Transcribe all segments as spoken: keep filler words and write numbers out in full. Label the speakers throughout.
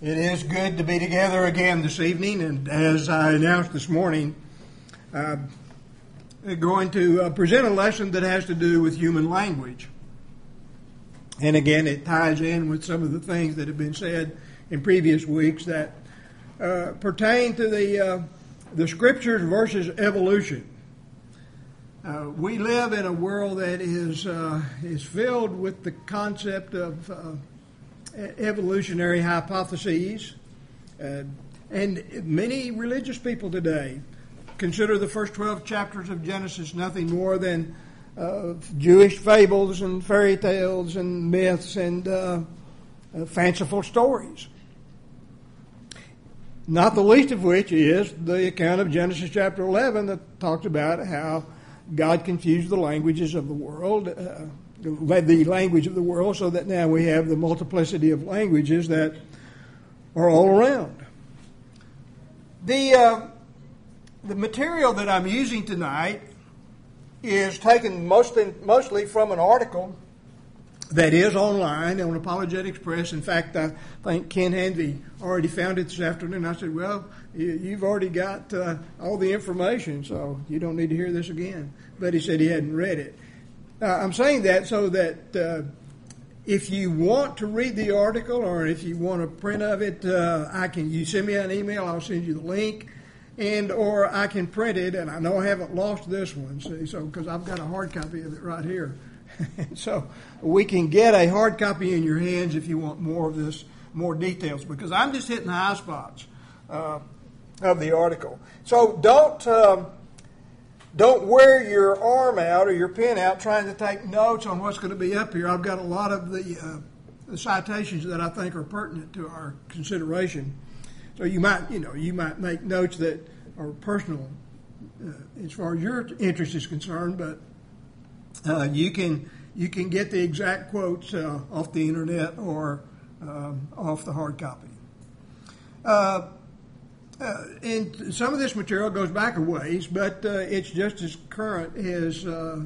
Speaker 1: It is good to be together again this evening, and as I announced this morning, I'm going to uh, present a lesson that has to do with human language. And again, it ties in with some of the things that have been said in previous weeks that uh, pertain to the uh, the Scriptures versus evolution. Uh, we live in a world that is uh, is filled with the concept of uh, evolutionary hypotheses, uh, and many religious people today consider the first twelve chapters of Genesis nothing more than uh, Jewish fables and fairy tales and myths and uh, uh, fanciful stories. Not the least of which is the account of Genesis chapter eleven that talks about how God confused the languages of the world, uh, the language of the world, so that now we have the multiplicity of languages that are all around. The uh, the material that I'm using tonight is taken mostly, mostly from an article that is online on Apologetics Press. In fact, I think Ken Hanvey already found it this afternoon. I said, well, you've already got uh, all the information, so you don't need to hear this again. But he said he hadn't read it. Uh, I'm saying that so that uh, if you want to read the article or if you want a print of it, uh, I can. You send me an email, I'll send you the link, and or I can print it. And I know I haven't lost this one, see, so because I've got a hard copy of it right here. So we can get a hard copy in your hands if you want more of this, more details, because I'm just hitting the high spots uh, of the article. So don't. Um, Don't wear your arm out or your pen out trying to take notes on what's going to be up here. I've got a lot of the, uh, the citations that I think are pertinent to our consideration. So you might, you know, you might make notes that are personal uh, as far as your interest is concerned, but uh, you can you can get the exact quotes uh, off the internet or um, off the hard copy. Uh, Uh, and some of this material goes back a ways, but uh, it's just as current as uh,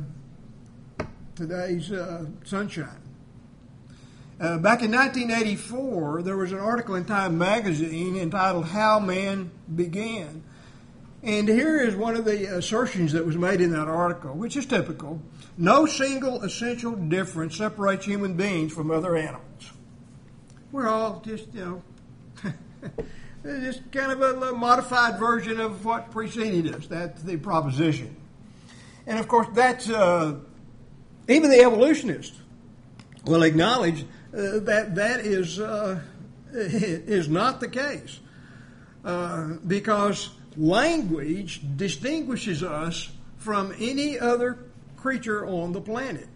Speaker 1: today's uh, sunshine. Uh, back in nineteen eighty-four, there was an article in Time magazine entitled How Man Began. And here is one of the assertions that was made in that article, which is typical. No single essential difference separates human beings from other animals. We're all just, you know... It's just kind of a modified version of what preceded us. That's the proposition. And, of course, that's uh, even the evolutionists will acknowledge uh, that that is, uh, is not the case. Uh, because language distinguishes us from any other creature on the planet.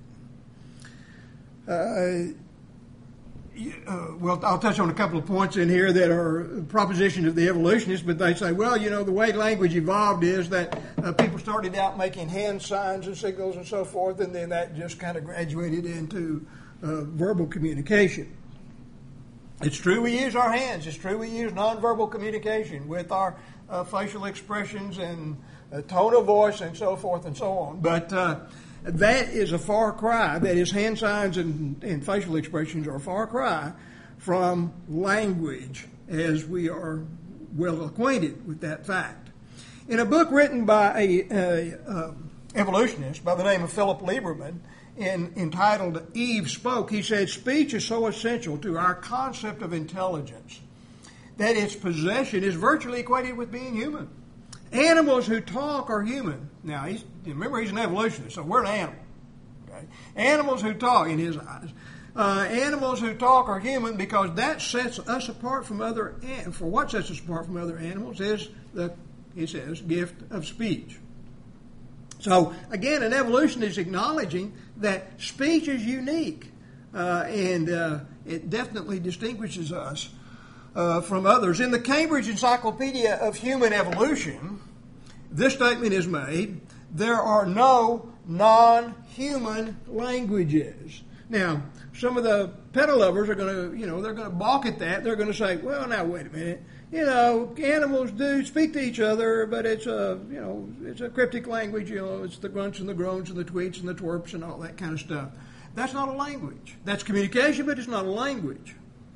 Speaker 1: Uh, Uh, well, I'll touch on a couple of points in here that are propositions of the evolutionists, but they say, well, you know, the way language evolved is that uh, people started out making hand signs and signals and so forth, and then that just kind of graduated into uh, verbal communication. It's true we use our hands. It's true we use nonverbal communication with our uh, facial expressions and uh, tone of voice and so forth and so on. But uh, that is a far cry. That is, hand signs and, and facial expressions are a far cry from language, as we are well acquainted with that fact. In a book written by a, a, a evolutionist by the name of Philip Lieberman, in, entitled Eve Spoke, he said, speech is so essential to our concept of intelligence that its possession is virtually equated with being human. Animals who talk are human. Now, he's, remember, he's an evolutionist, so we're an animal. Okay? Animals who talk, in his eyes, uh, animals who talk are human because that sets us apart from other. For what sets us apart from other animals is the, he says, gift of speech. So again, an evolutionist is acknowledging that speech is unique, uh, and uh, it definitely distinguishes us Uh, from others. In the Cambridge Encyclopedia of Human Evolution, this statement is made: there are no non-human languages. Now, some of the pet lovers are going to, you know, they're going to balk at that. They're going to say, well, now, wait a minute. You know, animals do speak to each other, but it's a, you know, it's a cryptic language. You know, it's the grunts and the groans and the tweets and the twerps and all that kind of stuff. That's not a language. That's communication, but it's not a language.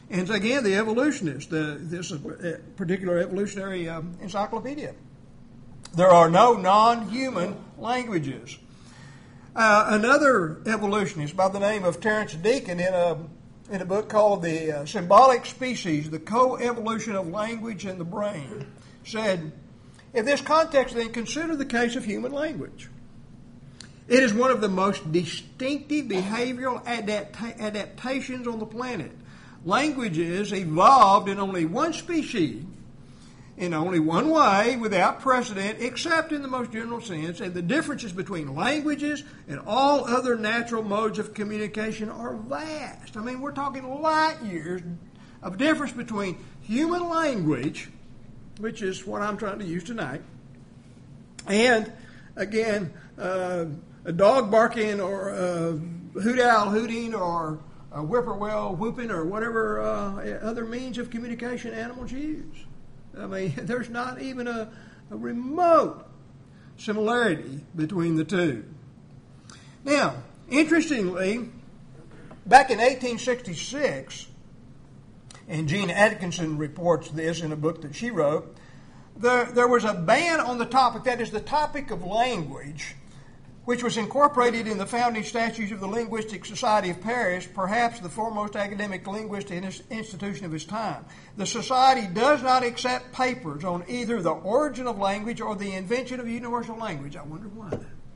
Speaker 1: And again, the evolutionist, the, this is a particular evolutionary um, encyclopedia. There are no non-human languages. Uh, another evolutionist by the name of Terence Deacon, in a in a book called The uh, Symbolic Species, the Co-Evolution of Language and the Brain, said, in this context, then, consider the case of human language. It is one of the most distinctive behavioral adapta- adaptations on the planet. Languages evolved in only one species, in only one way, without precedent, except in the most general sense, and the differences between languages and all other natural modes of communication are vast. I mean, we're talking light years of difference between human language, which is what I'm trying to use tonight, and, again, uh, a dog barking or a hoot owl hooting or a whippoorwill whooping or whatever uh, other means of communication animals use. I mean, there's not even a, a remote similarity between the two. Now, interestingly, back in eighteen sixty-six, and Jean Atkinson reports this in a book that she wrote, there, there was a ban on the topic, that is the topic of language, which was incorporated in the founding statutes of the Linguistic Society of Paris, perhaps the foremost academic linguistic institution of its time. The society does not accept papers on either the origin of language or the invention of universal language. I wonder why.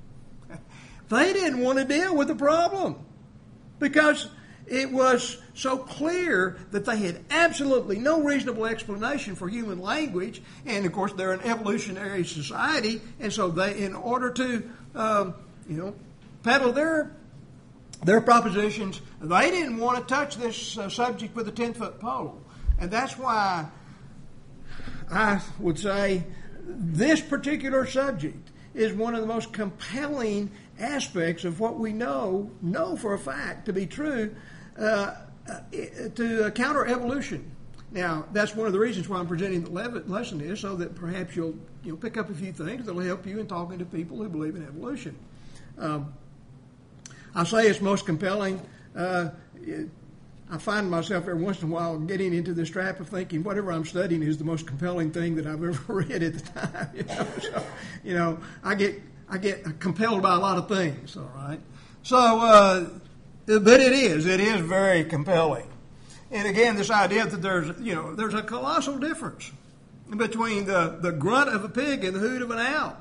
Speaker 1: They didn't want to deal with the problem because it was so clear that they had absolutely no reasonable explanation for human language, and of course they're an evolutionary society, and so they, in order to Um, you know, peddle their their propositions, they didn't want to touch this uh, subject with a ten-foot pole. And that's why I would say this particular subject is one of the most compelling aspects of what we know, know for a fact to be true, uh, to counter evolution. Now, that's one of the reasons why I'm presenting the lesson is so that perhaps you'll you'll pick up a few things that will help you in talking to people who believe in evolution. Um, I say it's most compelling. Uh, it, I find myself every once in a while getting into this trap of thinking whatever I'm studying is the most compelling thing that I've ever read at the time. You know, so, you know I get I get compelled by a lot of things. All right, so uh, but it is it is very compelling. And again, this idea that there's, you know, there's a colossal difference between the, the grunt of a pig and the hoot of an owl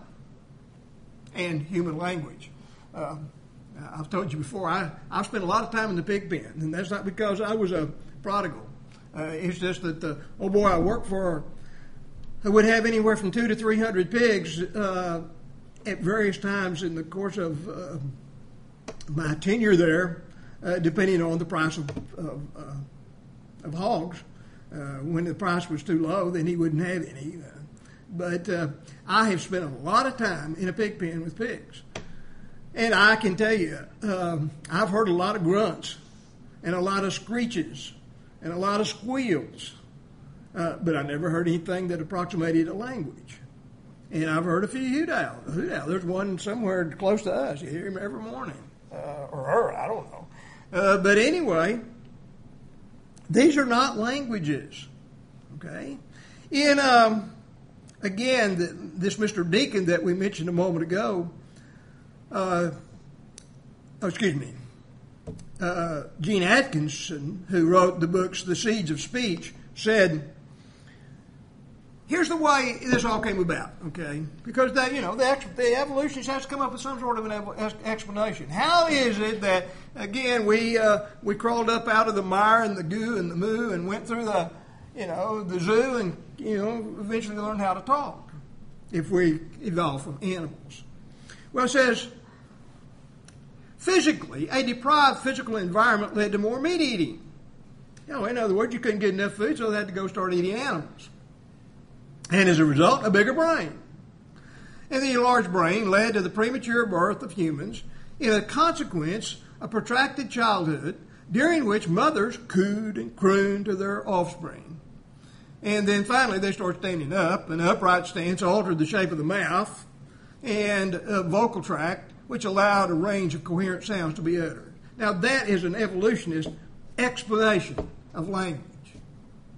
Speaker 1: and human language. Uh, I've told you before, I, I've spent a lot of time in the pig pen, and that's not because I was a prodigal. Uh, it's just that the old boy I worked for who would have anywhere from two to three hundred pigs uh, at various times in the course of uh, my tenure there, uh, depending on the price of, of uh, of hogs. Uh, when the price was too low, then he wouldn't have any. Uh, but uh, I have spent a lot of time in a pig pen with pigs. And I can tell you, um, I've heard a lot of grunts and a lot of screeches and a lot of squeals. Uh, but I never heard anything that approximated a language. And I've heard a few hoot owls. Hoot owl. There's one somewhere close to us. You hear him every morning. Uh, or her, I don't know. Uh, but anyway, these are not languages, okay? In, um, again, the, this Mister Deacon that we mentioned a moment ago, uh, oh, excuse me, uh, Jean Atkinson, who wrote the books The Seeds of Speech, said, here's the way this all came about, okay? Because, they, you know, the, the evolutionists has to come up with some sort of an explanation. How is it that, again, we uh, we crawled up out of the mire and the goo and the moo and went through the, you know, the zoo and, you know, eventually learned how to talk if we evolved from animals? Well, it says, physically, a deprived physical environment led to more meat eating. You know, in other words, you couldn't get enough food, so they had to go start eating animals. And as a result, a bigger brain. And the enlarged brain led to the premature birth of humans, in a consequence, a protracted childhood, during which mothers cooed and crooned to their offspring. And then finally they start standing up. An upright stance altered the shape of the mouth and a vocal tract, which allowed a range of coherent sounds to be uttered. Now that is an evolutionist explanation of language.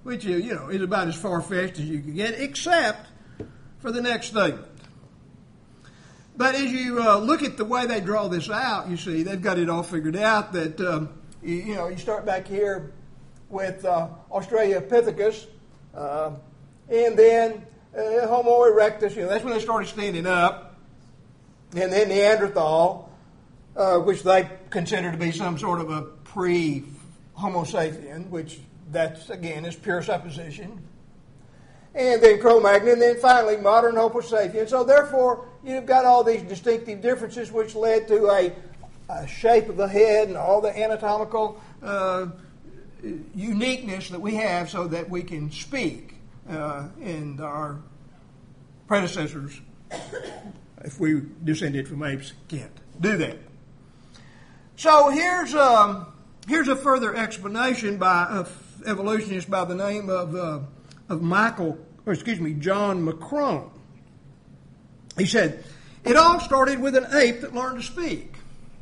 Speaker 1: which, you know, is about as far-fetched as you can get, except for the next statement. But as you uh, look at the way they draw this out, you see, they've got it all figured out that, um, you, you know, you start back here with uh, Australopithecus, uh, and then uh, Homo erectus, you know, that's when they started standing up, and then Neanderthal, uh, which they consider to be some sort of a pre-Homo sapien, which that's, again, is pure supposition. And then Cro-Magnon, and then finally modern Homo sapien. So therefore, you've got all these distinctive differences which led to a, a shape of the head and all the anatomical uh, uniqueness that we have so that we can speak. Uh, and our predecessors, if we descended from apes, can't do that. So here's um, here's a further explanation by a evolutionist by the name of uh, of Michael, or excuse me, John McCrone. He said, it all started with an ape that learned to speak.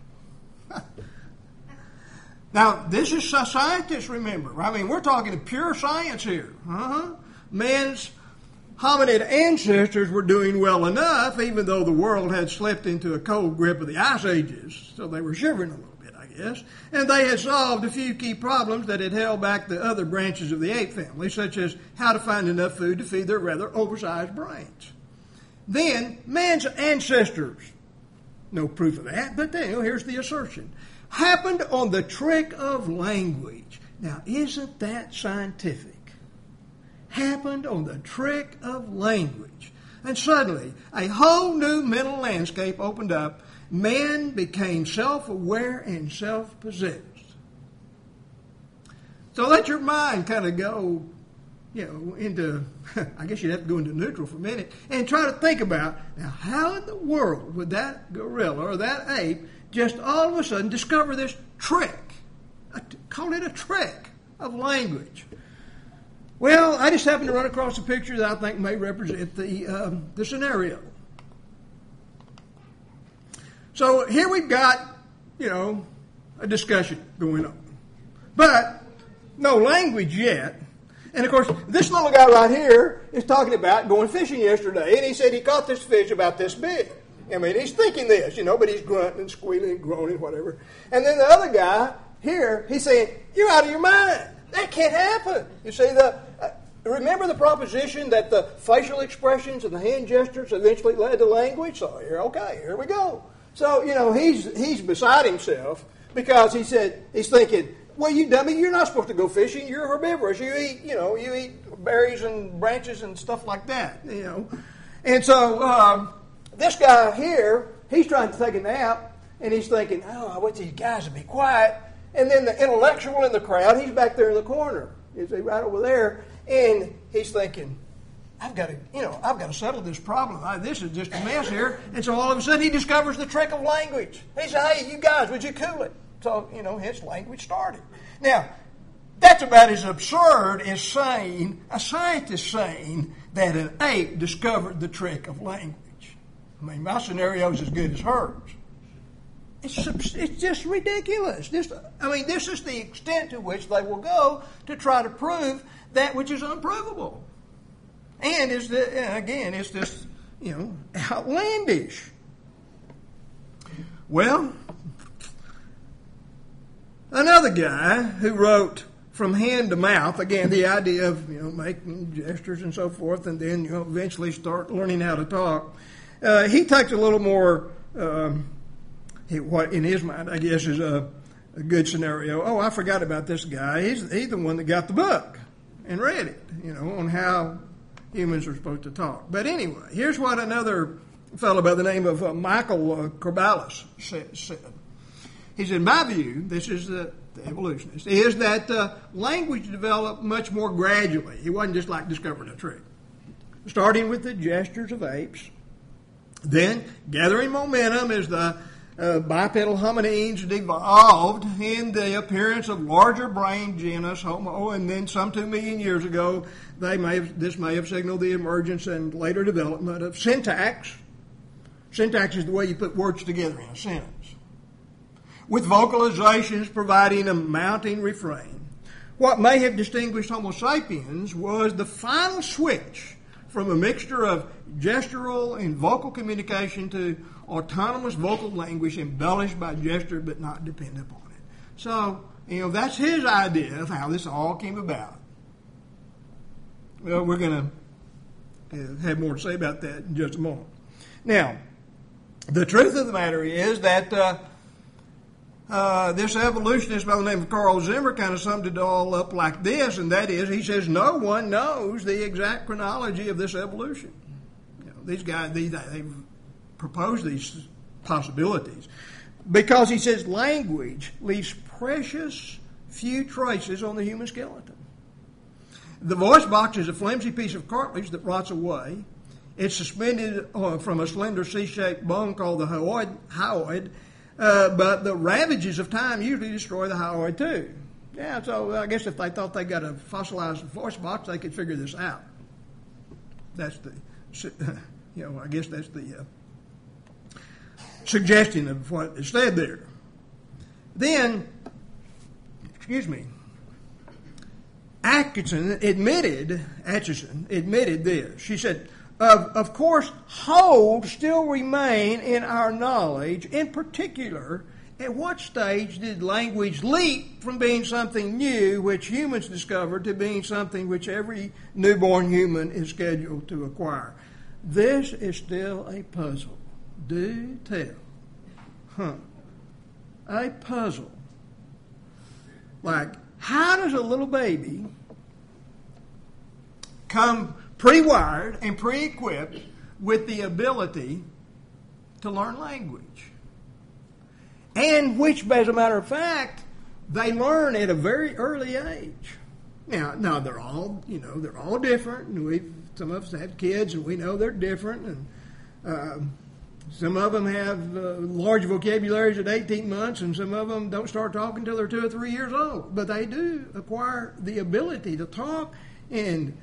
Speaker 1: Now, this is scientists, remember. I mean, we're talking pure science here. Uh-huh. Man's hominid ancestors were doing well enough, even though the world had slipped into a cold grip of the ice ages. So they were shivering a little bit, I guess. And they had solved a few key problems that had held back the other branches of the ape family, such as how to find enough food to feed their rather oversized brains. Then, man's ancestors, no proof of that, but then, you know, here's the assertion, happened on the trick of language. Now, isn't that scientific? Happened on the trick of language. And suddenly, a whole new mental landscape opened up. Man became self-aware and self-possessed. So let your mind kind of go, you know, into, I guess you'd have to go into neutral for a minute, and try to think about, now, how in the world would that gorilla or that ape just all of a sudden discover this trick? Call it a trick of language. Well, I just happened to run across a picture that I think may represent the um, the scenario. So here we've got, you know, a discussion going on. But no language yet. And of course, this little guy right here is talking about going fishing yesterday. And he said he caught this fish about this big. I mean, he's thinking this, you know, but he's grunting and squealing and groaning, whatever. And then the other guy here, he's saying, you're out of your mind. That can't happen. You see, the uh, remember the proposition that the facial expressions and the hand gestures eventually led to language? So here, okay, here we go. So, you know, he's he's beside himself because he said, he's thinking, well, you dummy, you're not supposed to go fishing. You're herbivorous. You eat, you know, you eat berries and branches and stuff like that, you know. And so um, this guy here, he's trying to take a nap, and he's thinking, oh, I want these guys to be quiet. And then the intellectual in the crowd, he's back there in the corner, is he right over there, and he's thinking, I've got to, you know, I've got to settle this problem. I, this is just a mess here. And so all of a sudden he discovers the trick of language. He said, hey, you guys, would you cool it? So, you know, hence language started. Now, that's about as absurd as saying, a scientist saying that an ape discovered the trick of language. I mean, my scenario is as good as hers. It's, it's just ridiculous. This, I mean, this is the extent to which they will go to try to prove that which is unprovable. And it's the, again, it's just, you know, outlandish. Well, another guy who wrote From Hand to Mouth, again, the idea of, you know, making gestures and so forth, and then, you know, eventually start learning how to talk. Uh, he takes a little more, um, he, what in his mind, I guess, is a, a good scenario. Oh, I forgot about this guy. He's, he's the one that got the book and read it, you know, on how humans are supposed to talk. But anyway, here's what another fellow by the name of uh, Michael uh, Corballis said, said. He said, my view, this is the, the evolutionist, is that uh, language developed much more gradually. It wasn't just like discovering a trick. Starting with the gestures of apes, then gathering momentum as the uh, bipedal hominines evolved in the appearance of larger brain genus Homo, and then some two million years ago, they may have, this may have signaled the emergence and later development of syntax. Syntax is the way you put words together in a sentence, with vocalizations providing a mounting refrain. what may have distinguished Homo sapiens was the final switch from a mixture of gestural and vocal communication to autonomous vocal language embellished by gesture but not dependent upon it. So, you know, that's his idea of how this all came about. Well, we're going to have more to say about that in just a moment. Now, the truth of the matter is that uh, uh, this evolutionist by the name of Carl Zimmer kind of summed it all up like this, and that is, he says, no one knows the exact chronology of this evolution. You know, these guys, they, they've proposed these possibilities because he says language leaves precious few traces on the human skeleton. The voice box is a flimsy piece of cartilage that rots away. It's suspended uh, from a slender C-shaped bone called the hyoid, hyoid uh, but the ravages of time usually destroy the hyoid too. Yeah, so I guess if they thought they got a fossilized voice box, they could figure this out. That's the, you know, I guess that's the uh, suggestion of what is said there. Then, excuse me, Atkinson admitted, Atchison admitted this. She said, Of, of course, holes still remain in our knowledge. In particular, at what stage did language leap from being something new, which humans discovered, to being something which every newborn human is scheduled to acquire? This is still a puzzle. Do tell. Huh. A puzzle. Like, how does a little baby come pre-wired and pre-equipped with the ability to learn language? And which, as a matter of fact, they learn at a very early age. Now, now they're all, you know, they're all different, and we've some of us have kids, and we know they're different, and uh, some of them have uh, large vocabularies at eighteen months, and some of them don't start talking until they're two or three years old. But they do acquire the ability to talk and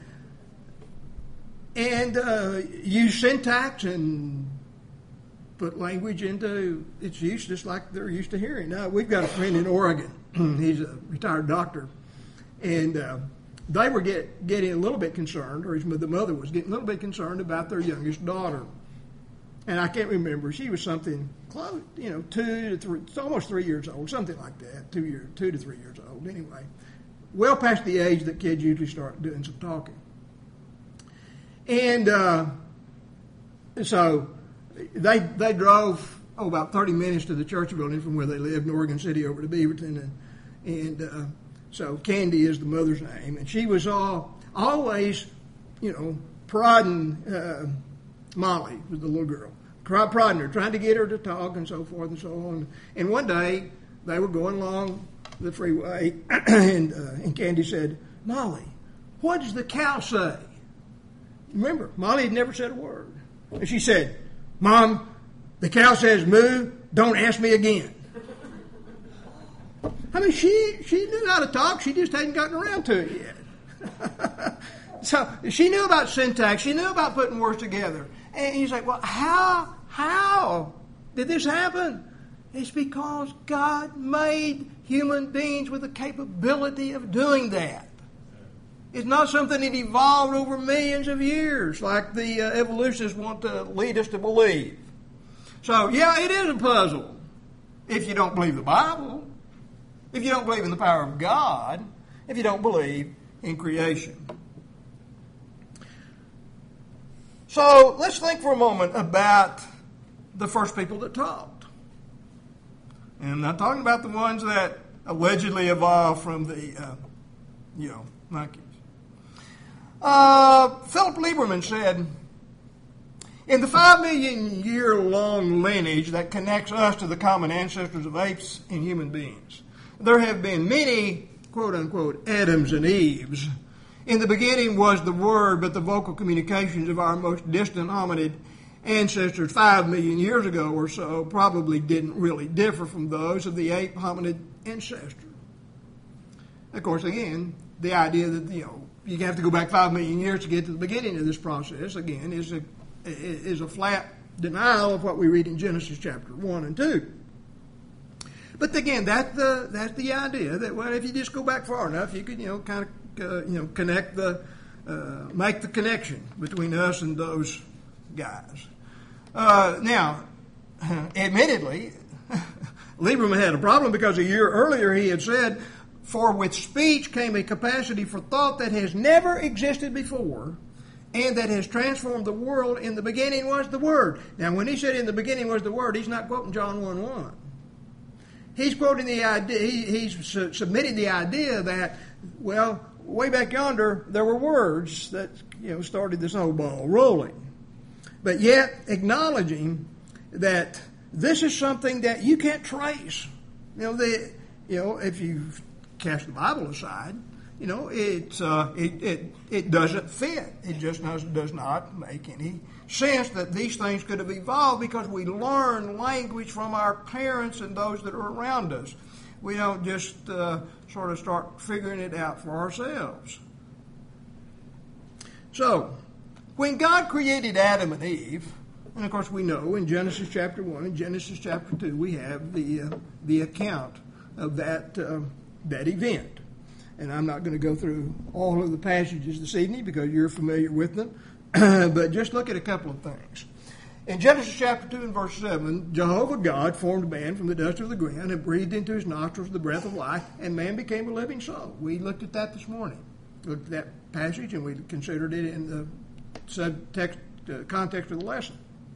Speaker 1: and uh, use syntax and put language into its use just like they're used to hearing. Now, we've got a friend in Oregon. He's a retired doctor. And uh, they were get, getting a little bit concerned, or his, the mother was getting a little bit concerned about their youngest daughter. And I can't remember. She was something close, you know, two to three, it's almost three years old, something like that, two, year, two to three years old anyway. Well past the age that kids usually start doing some talking. And uh, so they they drove oh, about thirty minutes to the church building from where they lived in Oregon City over to Beaverton. And, and uh, so Candy is the mother's name. And she was all, always, you know, prodding uh, Molly, was the little girl, prodding her, trying to get her to talk and so forth and so on. And one day they were going along the freeway and, uh, and Candy said, Molly, what does the cow say? Remember, Molly had never said a word. And she said, Mom, the cow says moo, don't ask me again. I mean, she, she knew how to talk, she just hadn't gotten around to it yet. So she knew about syntax, she knew about putting words together. And he's like, well, how, how did this happen? It's because God made human beings with the capability of doing that. It's not something that evolved over millions of years like the uh, evolutionists want to lead us to believe. So, yeah, it is a puzzle if you don't believe the Bible, if you don't believe in the power of God, if you don't believe in creation. So, let's think for a moment about the first people that talked. And I'm not talking about the ones that allegedly evolved from the, uh, you know, monkeys. Uh, Philip Lieberman said, in the five million year long lineage that connects us to the common ancestors of apes and human beings, there have been many, quote unquote, Adams and Eves. In the beginning was the word, but the vocal communications of our most distant hominid ancestors five million years ago or so probably didn't really differ from those of the ape hominid ancestor. Of course, again, the idea that, you know, you have to go back five million years to get to the beginning of this process, again, is a is a flat denial of what we read in Genesis chapter one and two. But again, that's the that's the idea that well, if you just go back far enough, you could you know kind of uh, you know connect the uh, make the connection between us and those guys. Uh, now, admittedly, Lieberman had a problem because a year earlier he had said, "For with speech came a capacity for thought that has never existed before, and that has transformed the world. In the beginning was the Word." Now, when he said "in the beginning was the Word," he's not quoting John one one. He's quoting the idea, he, he's su- submitting the idea that, well, way back yonder, there were words that, you know, started the snowball rolling. But yet, acknowledging that this is something that you can't trace. You know, the, you know, if you cast the Bible aside, you know, it, uh, it, it, it doesn't fit. It just does, does not make any sense that these things could have evolved because we learn language from our parents and those that are around us. We don't just uh, sort of start figuring it out for ourselves. So, when God created Adam and Eve, and of course we know in Genesis chapter one and Genesis chapter two we have the uh, the account of that uh, that event. And I'm not going to go through all of the passages this evening because you're familiar with them. But just look at a couple of things. In Genesis chapter two and verse seven, Jehovah God formed man from the dust of the ground and breathed into his nostrils the breath of life, and man became a living soul. We looked at that this morning. Looked at that passage and we considered it in the subtext, uh, context of the lesson.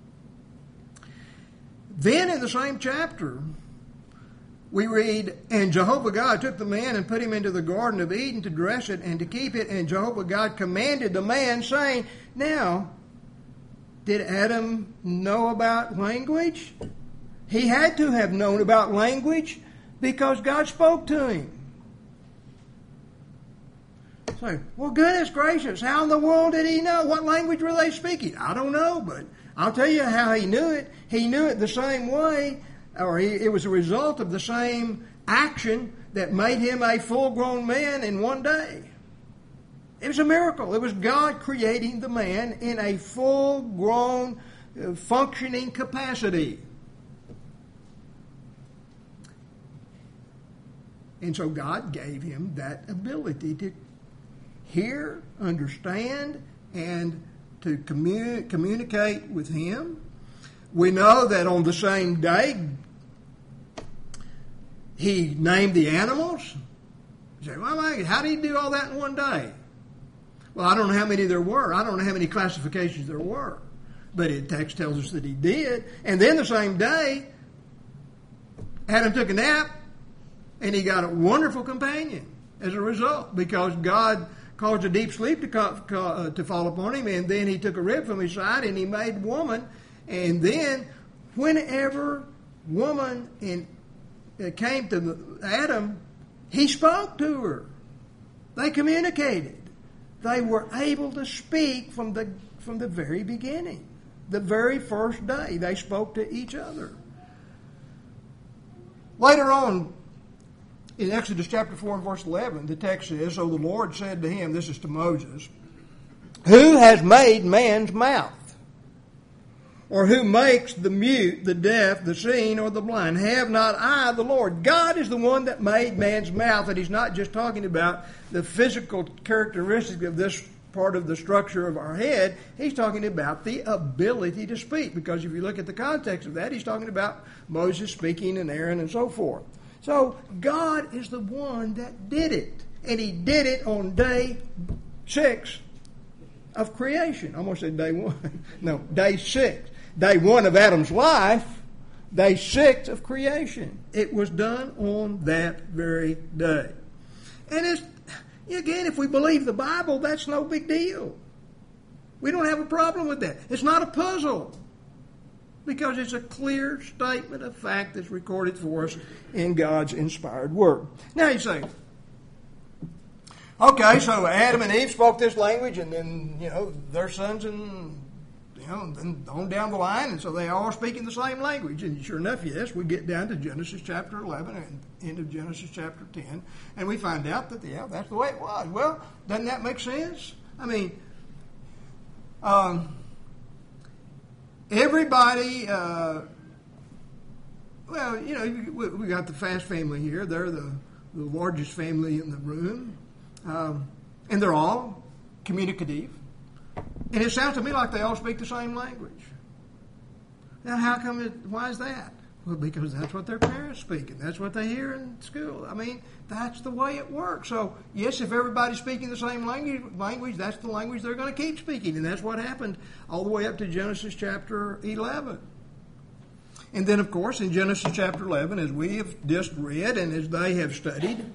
Speaker 1: Then in the same chapter, we read, "And Jehovah God took the man and put him into the Garden of Eden to dress it and to keep it. And Jehovah God commanded the man, saying," Now, did Adam know about language? He had to have known about language because God spoke to him. So, well, goodness gracious, how in the world did he know? What language were they speaking? I don't know, but I'll tell you how he knew it. He knew it the same way, or he, it was a result of the same action that made him a full-grown man in one day. It was a miracle. It was God creating the man in a full-grown, uh, functioning capacity. And so God gave him that ability to hear, understand, and to commun- communicate with him. We know that on the same day, he named the animals. You say, well, how did he do all that in one day? Well, I don't know how many there were. I don't know how many classifications there were. But the text tells us that he did. And then the same day, Adam took a nap, and he got a wonderful companion as a result, because God caused a deep sleep to, co- co- uh, to fall upon him, and then he took a rib from his side, and he made woman. And then whenever woman in, uh, came to Adam, he spoke to her. They communicated. They were able to speak from the from the very beginning. The very first day they spoke to each other. Later on, in Exodus chapter four and verse eleven, the text says, "So the Lord said to him," this is to Moses, "Who has made man's mouth? Or who makes the mute, the deaf, the seeing, or the blind? Have not I the Lord?" God is the one that made man's mouth, and he's not just talking about the physical characteristic of this part of the structure of our head. He's talking about the ability to speak, because if you look at the context of that, he's talking about Moses speaking and Aaron and so forth. So God is the one that did it, and he did it on day six of creation. I almost said day one. No, day six. Day one of Adam's life, day six of creation. It was done on that very day. And it's, again, if we believe the Bible, that's no big deal. We don't have a problem with that. It's not a puzzle, because it's a clear statement of fact that's recorded for us in God's inspired word. Now you say, okay, so Adam and Eve spoke this language, and then, you know, their sons and You know, and on down the line, and so they all speaking the same language. And sure enough, yes, we get down to Genesis chapter eleven and end of Genesis chapter ten, and we find out that, yeah, that's the way it was. Well, doesn't that make sense? I mean, um, everybody uh, well, you know, we, we got the Fast family here. They're the, the largest family in the room. Um, and they're all communicative. And it sounds to me like they all speak the same language. Now, how come it, why is that? Well, because that's what their parents speak, and that's what they hear in school. I mean, that's the way it works. So, yes, if everybody's speaking the same language, language, that's the language they're going to keep speaking. And that's what happened all the way up to Genesis chapter eleven. And then, of course, in Genesis chapter eleven, as we have just read and as they have studied,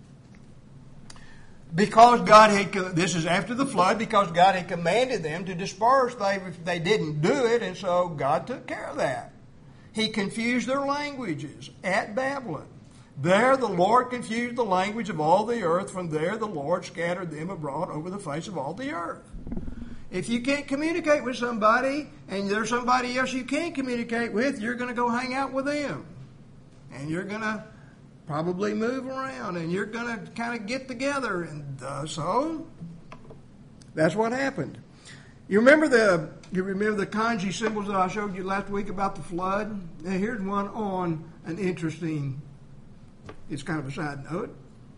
Speaker 1: because God had, this is after the flood, because God had commanded them to disperse, they, they didn't do it, and so God took care of that. He confused their languages at Babylon. There the Lord confused the language of all the earth. From there the Lord scattered them abroad over the face of all the earth. If you can't communicate with somebody and there's somebody else you can communicate with, you're going to go hang out with them. And you're going to probably move around and you're going to kind of get together. And uh, so that's what happened. You remember the you remember the kanji symbols that I showed you last week about the flood? Now here's one on an interesting, it's kind of a side note.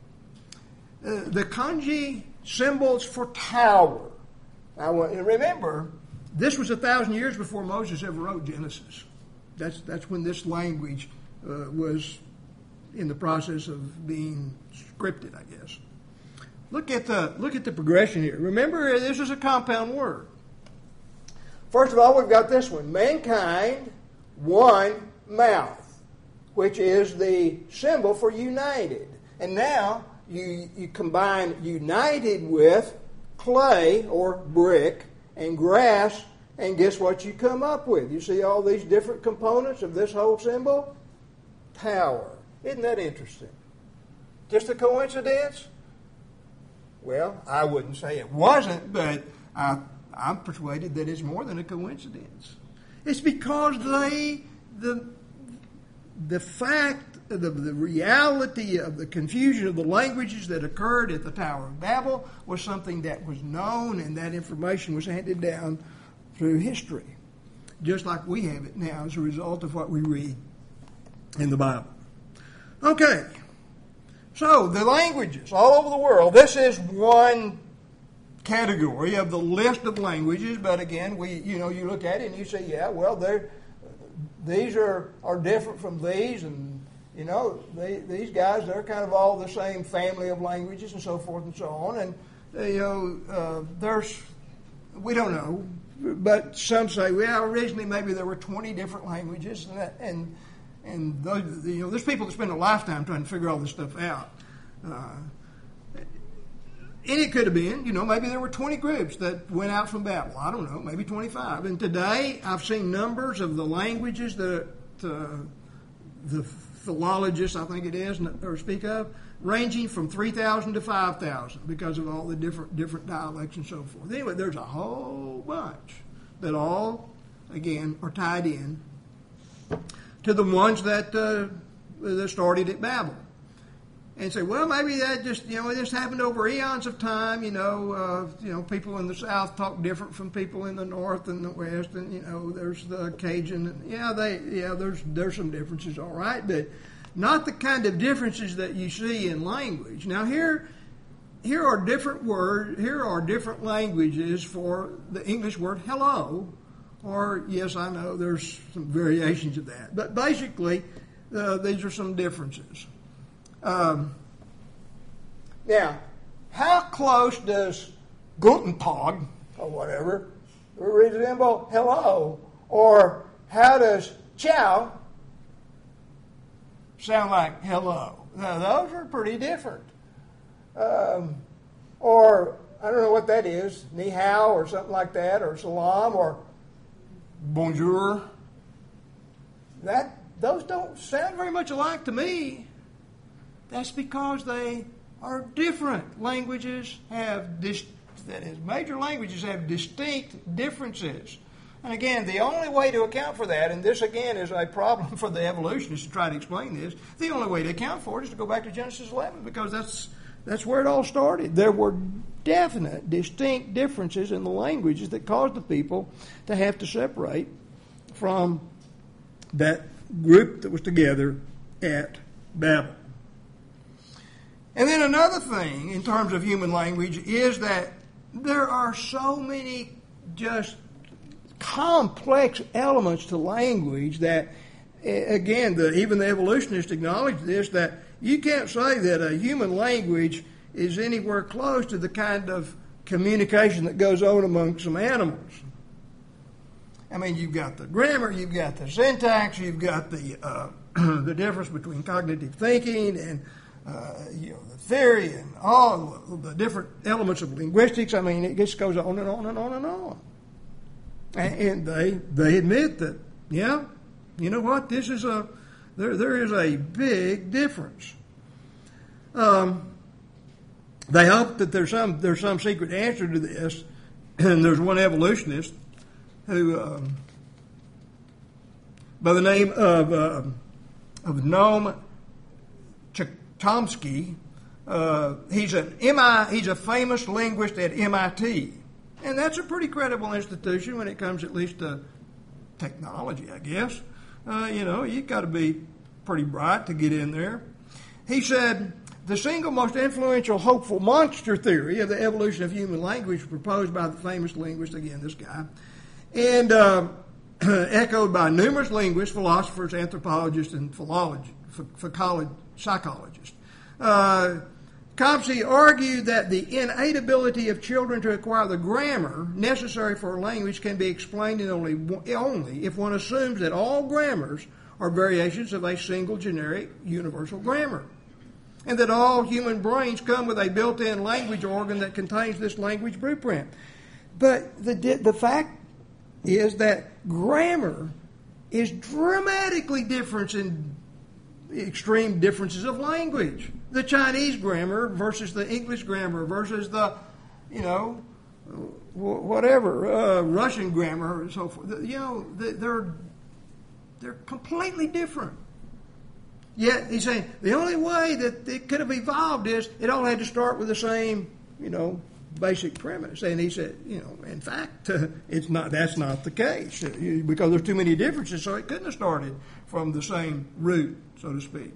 Speaker 1: Uh, the kanji symbols for tower. Now remember, this was a thousand years before Moses ever wrote Genesis. That's that's when this language uh, was in the process of being scripted, I guess. Look at the look at the progression here. Remember, this is a compound word. First of all, we've got this one: mankind, one mouth, which is the symbol for united. And now you you combine united with clay or brick and grass, and guess what you come up with? You see all these different components of this whole symbol? Tower. Isn't that interesting? Just a coincidence? Well, I wouldn't say it wasn't, but I, I'm persuaded that it's more than a coincidence. It's because they, the, the fact, the, the reality of the confusion of the languages that occurred at the Tower of Babel was something that was known, and that information was handed down through history, just like we have it now as a result of what we read in the Bible. Okay, so the languages all over the world, this is one category of the list of languages, but again, we you know, you look at it and you say, yeah, well, they're, these are, are different from these, and you know, they, these guys, they're kind of all the same family of languages and so forth and so on, and you know, uh, there's, we don't know, but some say, well, originally maybe there were twenty different languages, and that, and And those, you know, there's people that spend a lifetime trying to figure all this stuff out. Uh, and it could have been, you know, maybe there were twenty groups that went out from Babel. I don't know, maybe twenty-five. And today I've seen numbers of the languages that uh, the philologists, I think it is, or speak of, ranging from three thousand to five thousand because of all the different different dialects and so forth. Anyway, there's a whole bunch that all, again, are tied in to the ones that uh, that started at Babel, and say, well, maybe that just you know this happened over eons of time. You know, uh, you know, people in the South talk different from people in the North and the West, and you know, there's the Cajun. And, yeah, they yeah, there's there's some differences, all right, but not the kind of differences that you see in language. Now here. Here are different words. Here are different languages for the English word hello. Or, yes, I know there's some variations of that. But basically, uh, these are some differences. Um, now, how close does Guten Tag, or whatever, resemble hello? Or how does ciao sound like hello? Now, those are pretty different. Um, or, I don't know what that is, ni hao or something like that, or salam, or bonjour. That those don't sound very much alike to me. That's because they are different. Languages have dis- that is, major languages have distinct differences. And again, the only way to account for that, and this again is a problem for the evolutionists to try to explain this, the only way to account for it is to go back to Genesis eleven, because that's that's where it all started. There were definite, distinct differences in the languages that caused the people to have to separate from that group that was together at Babel. And then another thing in terms of human language is that there are so many just complex elements to language that, again, the, even the evolutionists acknowledge this, that you can't say that a human language is anywhere close to the kind of communication that goes on among some animals. I mean, you've got the grammar, you've got the syntax, you've got the uh, the difference between cognitive thinking and uh, you know the theory and all the different elements of linguistics. I mean, it just goes on and on and on and on. And, and they they admit that, yeah, you know what? This is a there there is a big difference. Um, they hope that there's some there's some secret answer to this, and there's one evolutionist who, um, by the name of uh, of Noam Chomsky, uh, he's an M I he's a famous linguist at M I T, and that's a pretty credible institution when it comes at least to technology, I guess. Uh, you know, you've got to be pretty bright to get in there. He said, the single most influential hopeful monster theory of the evolution of human language proposed by the famous linguist, again, this guy, and uh, echoed by numerous linguists, philosophers, anthropologists, and philology, psychologists. Uh, Chomsky argued that the inability of children to acquire the grammar necessary for a language can be explained in only, only if one assumes that all grammars are variations of a single generic universal grammar, and that all human brains come with a built-in language organ that contains this language blueprint. But the the fact is that grammar is dramatically different in extreme differences of language. The Chinese grammar versus the English grammar versus the, you know, whatever, uh, Russian grammar and so forth. You know, they're, they're completely different. Yet he's saying the only way that it could have evolved is it all had to start with the same, you know, basic premise. And he said, you know, in fact, uh, it's not. That's not the case because there's too many differences, so it couldn't have started from the same root, so to speak.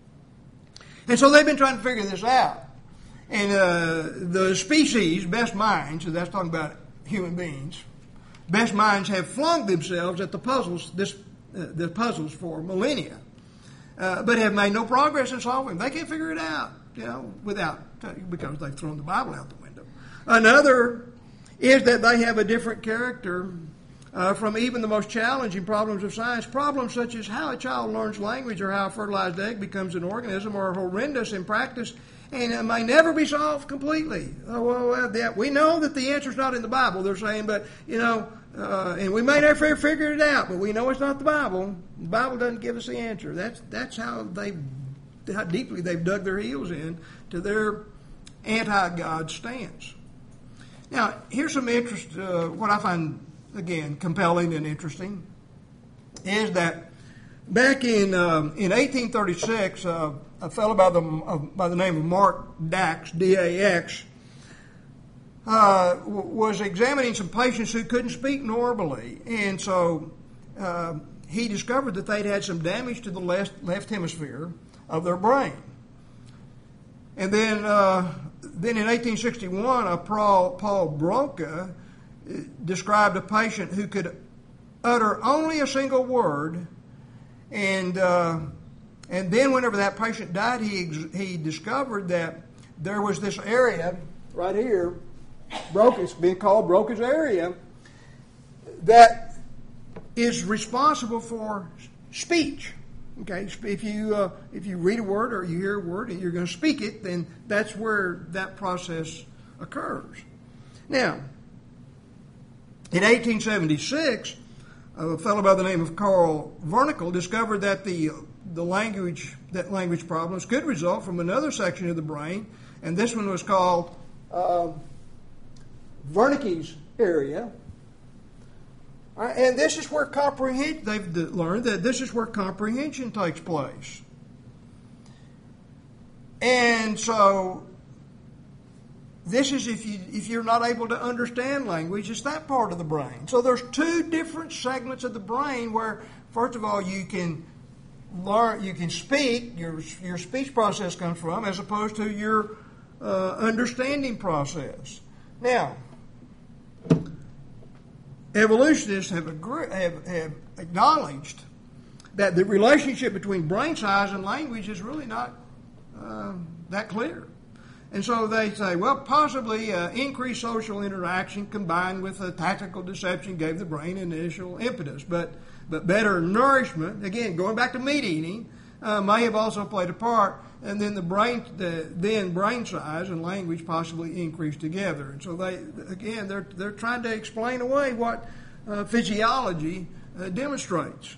Speaker 1: And so they've been trying to figure this out. And uh, the species, best minds, so that's talking about human beings, best minds have flung themselves at the puzzles, this uh, the puzzles for millennia. Uh, but have made no progress in solving them. They can't figure it out, you know, without, because they've thrown the Bible out the window. Another is that they have a different character uh, from even the most challenging problems of science. Problems such as how a child learns language or how a fertilized egg becomes an organism are horrendous in practice and uh, may never be solved completely. Oh, well, well, we know that the answer's not in the Bible, they're saying, but, you know, Uh, and we may never figure it out, but we know it's not the Bible. The Bible doesn't give us the answer. That's that's how they, how deeply they've dug their heels in to their anti-God stance. Now, here's some interest. Uh, what I find again compelling and interesting is that back in um, in eighteen thirty-six, uh, a fellow by the uh, by the name of Mark Dax, D A X. Uh, was examining some patients who couldn't speak normally, and so uh, he discovered that they'd had some damage to the left, left hemisphere of their brain. And then, uh, then in eighteen sixty-one, a Paul, Paul Broca described a patient who could utter only a single word, and uh, and then whenever that patient died, he he discovered that there was this area right here. Broca, it's been called Broca's area, that is responsible for speech. Okay, if you uh, if you read a word or you hear a word and you're going to speak it, then that's where that process occurs. Now, in eighteen seventy-six, a fellow by the name of Carl Wernicke discovered that the the language that language problems could result from another section of the brain, and this one was called Uh, Wernicke's area, uh, and this is where comprehension, they've learned that this is where comprehension takes place. And so, this is if, you, if you're not able to understand language, it's that part of the brain. So there's two different segments of the brain where, first of all, you can learn, you can speak, your, your speech process comes from, as opposed to your uh, understanding process. Now, evolutionists have, agree, have, have acknowledged that the relationship between brain size and language is really not uh, that clear. And so they say, well, possibly uh, increased social interaction combined with a tactical deception gave the brain initial impetus. But but better nourishment, again, going back to meat eating, uh, may have also played a part. And then the brain, the, then brain size and language possibly increased together. And so they, again, they're they're trying to explain away what uh, physiology uh, demonstrates.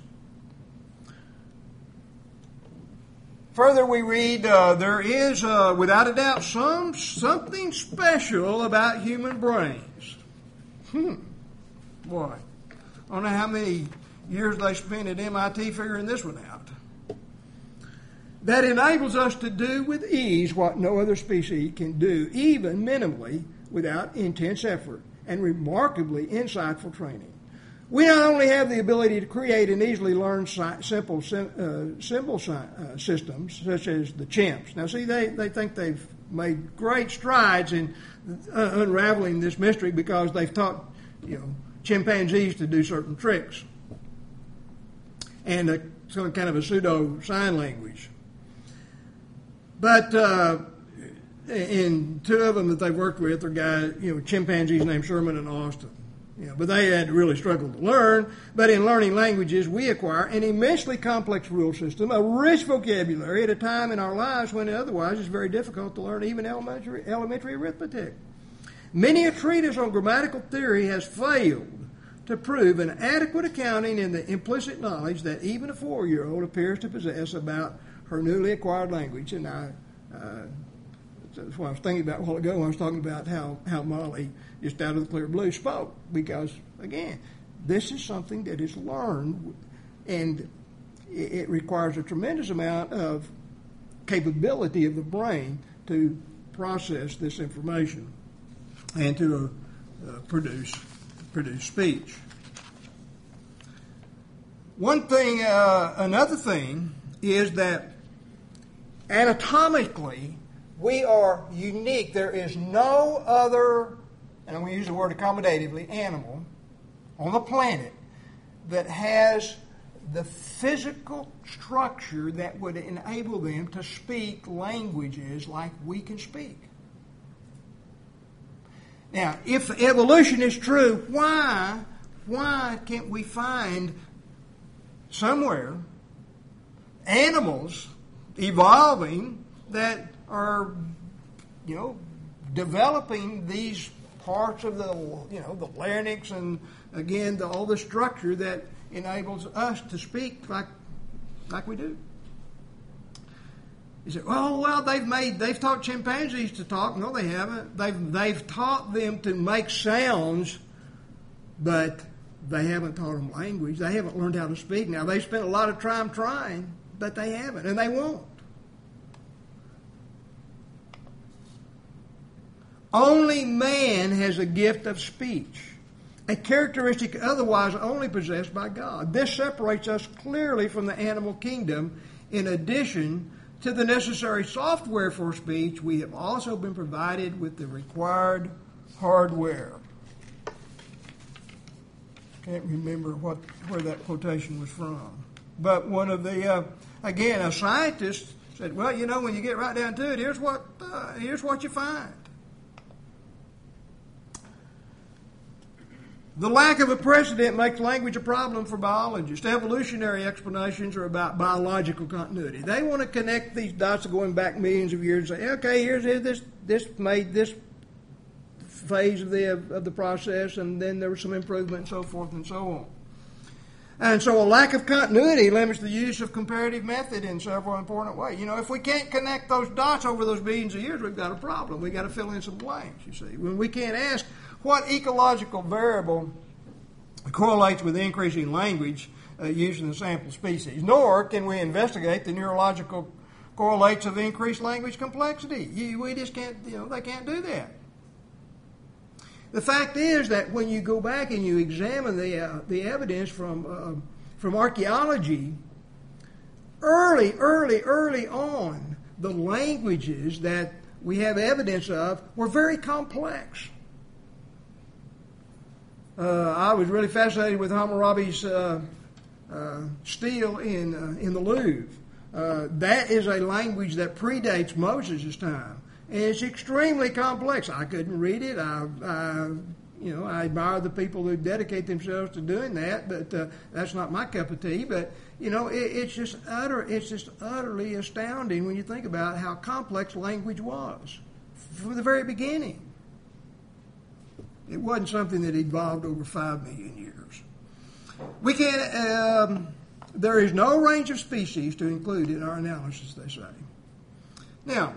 Speaker 1: Further, we read, uh, there is, uh, without a doubt, some something special about human brains. Hmm. Boy, I don't know how many years they spent at M I T figuring this one out. That enables us to do with ease what no other species can do, even minimally, without intense effort and remarkably insightful training. We not only have the ability to create and easily learn si- simple uh, symbol si- uh, systems, such as the chimps. Now, see, they, they think they've made great strides in uh, unraveling this mystery because they've taught, you know, chimpanzees to do certain tricks and a, some kind of a pseudo sign language. But uh, in two of them that they've worked with are guys, you know, chimpanzees named Sherman and Austin. You know, but they had really struggled to learn. But in learning languages, we acquire an immensely complex rule system, a rich vocabulary at a time in our lives when otherwise it's very difficult to learn even elementary, elementary arithmetic. Many a treatise on grammatical theory has failed to prove an adequate accounting in the implicit knowledge that even a four-year-old appears to possess about her newly acquired language. And I, uh, that's what I was thinking about a while ago when I was talking about how, how Molly just out of the clear blue spoke. Because, again, this is something that is learned, and it, it requires a tremendous amount of capability of the brain to process this information and to uh, uh, produce produce speech. One thing, uh, another thing is that anatomically we are unique. There is no other, and I'm going to use the word accommodatively, animal on the planet that has the physical structure that would enable them to speak languages like we can speak. Now, if evolution is true, why, why can't we find somewhere animals evolving that are, you know, developing these parts of the, you know, the larynx and, again, the, all the structure that enables us to speak like like we do. You say, oh, well, they've made, they've taught chimpanzees to talk. No, they haven't. They've, they've taught them to make sounds, but they haven't taught them language. They haven't learned how to speak. Now, they've spent a lot of time trying, but they haven't, and they won't. Only man has a gift of speech, a characteristic otherwise only possessed by God. This separates us clearly from the animal kingdom. In addition to the necessary software for speech, we have also been provided with the required hardware. Can't remember what where that quotation was from. But one of the, uh, again, a scientist said, well, you know, when you get right down to it, here's what, uh, here's what you find. The lack of a precedent makes language a problem for biologists. Evolutionary explanations are about biological continuity. They want to connect these dots going back millions of years and say, okay, here's this, this made this phase of the of the process, and then there was some improvement and so forth and so on. And so a lack of continuity limits the use of comparative method in several important ways. You know, if we can't connect those dots over those billions of years, we've got a problem. We've got to fill in some blanks, you see. When we can't ask what ecological variable correlates with increasing language uh, used in the sample species, nor can we investigate the neurological correlates of increased language complexity. You, we just can't, you know, they can't do that. The fact is that when you go back and you examine the uh, the evidence from uh, from archaeology, early, early, early on, the languages that we have evidence of were very complex. Uh, I was really fascinated with Hammurabi's uh, uh, stele in uh, in the Louvre. Uh, that is a language that predates Moses' time, and it's extremely complex. I couldn't read it. I, I you know, I admire the people who dedicate themselves to doing that, but uh, that's not my cup of tea. But you know, it, it's just utter, it's just utterly astounding when you think about how complex language was from the very beginning. It wasn't something that evolved over five million years. We can't. Um, there is no range of species to include in our analysis, they say. Now,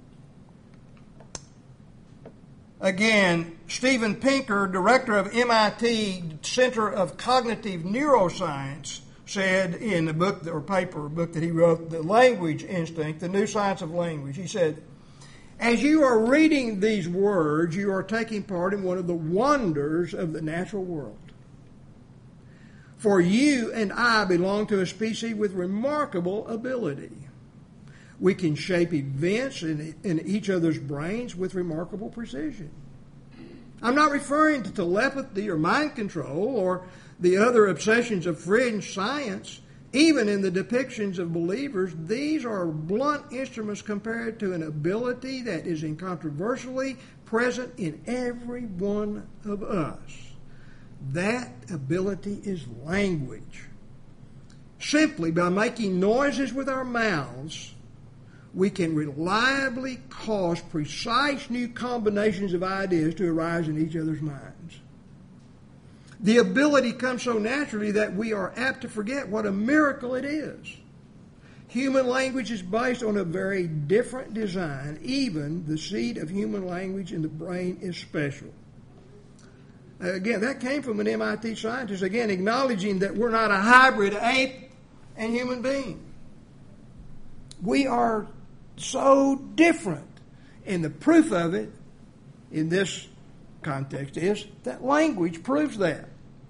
Speaker 1: again, Steven Pinker, director of M I T Center of Cognitive Neuroscience, said in the book or paper or book that he wrote, The Language Instinct, The New Science of Language, he said, as you are reading these words, you are taking part in one of the wonders of the natural world. For you and I belong to a species with remarkable ability. We can shape events in, in each other's brains with remarkable precision. I'm not referring to telepathy or mind control or the other obsessions of fringe science. Even in the depictions of believers, these are blunt instruments compared to an ability that is incontrovertibly present in every one of us. That ability is language. Simply by making noises with our mouths, we can reliably cause precise new combinations of ideas to arise in each other's minds. The ability comes so naturally that we are apt to forget what a miracle it is. Human language is based on a very different design. Even the seed of human language in the brain is special. Again, that came from an M I T scientist, again, acknowledging that we're not a hybrid ape and human being. We are so different. And the proof of it in this context is that language proves that.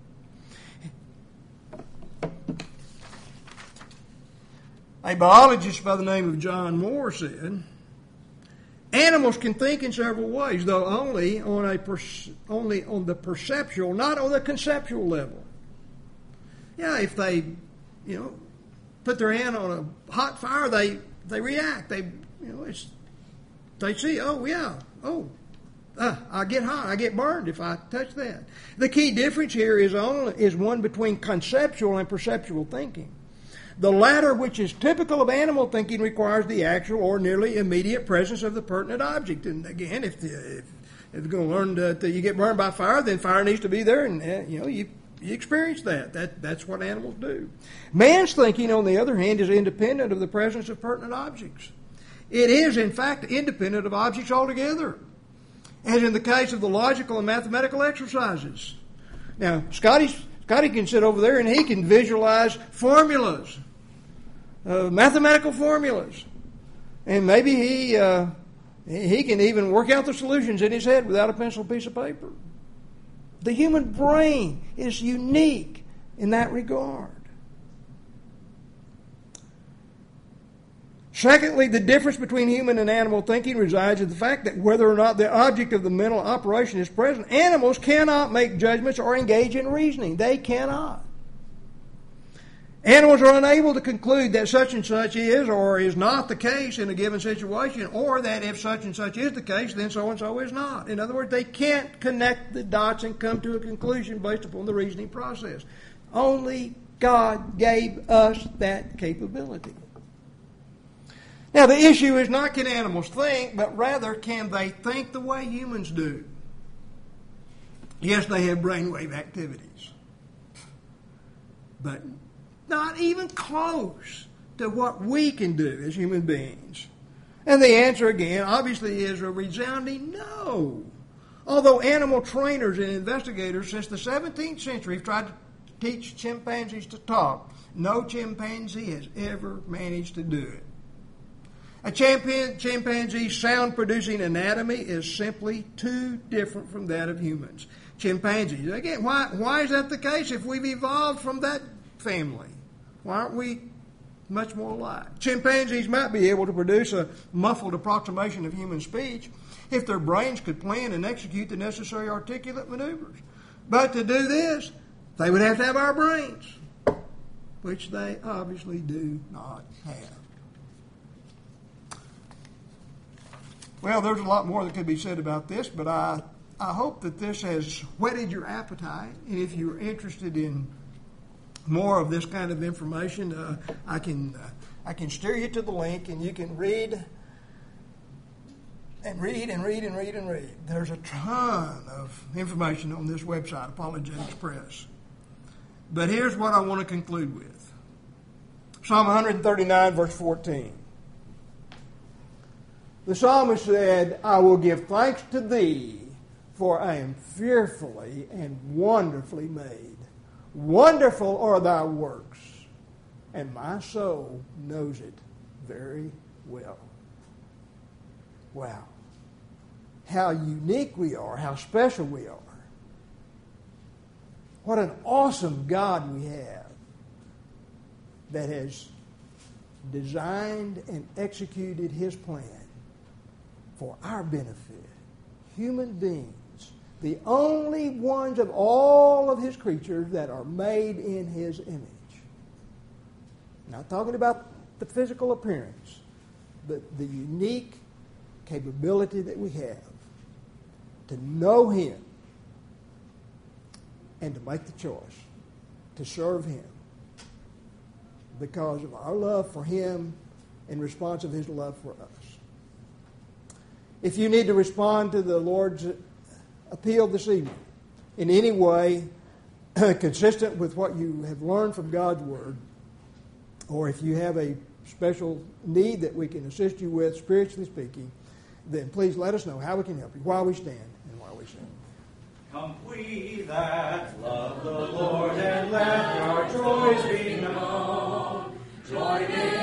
Speaker 1: A biologist by the name of John Moore said, animals can think in several ways, though only on a per- only on the perceptual, not on the conceptual level. Yeah, if they, you know, put their hand on a hot fire, they they react. They, you know, it's they see, oh yeah, oh. Uh, I get hot. I get burned if I touch that. The key difference here is only is one between conceptual and perceptual thinking. The latter, which is typical of animal thinking, requires the actual or nearly immediate presence of the pertinent object. And again, if the, if, if you're going to learn that you get burned by fire, then fire needs to be there, and uh, you know you you experience that. That that's what animals do. Man's thinking, on the other hand, is independent of the presence of pertinent objects. It is, in fact, independent of objects altogether, as in the case of the logical and mathematical exercises. Now, Scotty, Scotty can sit over there and he can visualize formulas, uh, mathematical formulas. And maybe he uh, he can even work out the solutions in his head without a pencil piece of paper. The human brain is unique in that regard. Secondly, the difference between human and animal thinking resides in the fact that whether or not the object of the mental operation is present, animals cannot make judgments or engage in reasoning. They cannot. Animals are unable to conclude that such and such is or is not the case in a given situation, or that if such and such is the case, then so and so is not. In other words, they can't connect the dots and come to a conclusion based upon the reasoning process. Only God gave us that capability. Now, the issue is not can animals think, but rather can they think the way humans do? Yes, they have brainwave activities, but not even close to what we can do as human beings. And the answer, again, obviously is a resounding no. Although animal trainers and investigators since the seventeenth century have tried to teach chimpanzees to talk, no chimpanzee has ever managed to do it. A chimpan- chimpanzee's sound-producing anatomy is simply too different from that of humans. Chimpanzees, again, why, why is that the case if we've evolved from that family? Why aren't we much more alike. Chimpanzees might be able to produce a muffled approximation of human speech if their brains could plan and execute the necessary articulate maneuvers. But to do this, they would have to have our brains, which they obviously do not have. Well, there's a lot more that could be said about this, but I, I hope that this has whetted your appetite. And if you're interested in more of this kind of information, uh, I can uh, I can steer you to the link, and you can read and read and read and read and read. There's a ton of information on this website, Apologetics Press. But here's what I want to conclude with. Psalm one thirty-nine, verse fourteen. The psalmist said, I will give thanks to thee, for I am fearfully and wonderfully made. Wonderful are thy works, and my soul knows it very well. Wow. How unique we are, how special we are. What an awesome God we have that has designed and executed his plan for our benefit. Human beings, the only ones of all of his creatures that are made in his image. Not talking about the physical appearance, but the unique capability that we have to know him and to make the choice to serve him because of our love for him in response of his love for us. If you need to respond to the Lord's appeal this evening in any way consistent with what you have learned from God's Word, or if you have a special need that we can assist you with, spiritually speaking, then please let us know how we can help you while we stand and while we sing.
Speaker 2: Come we that love the Lord, and let our joys be known. Join in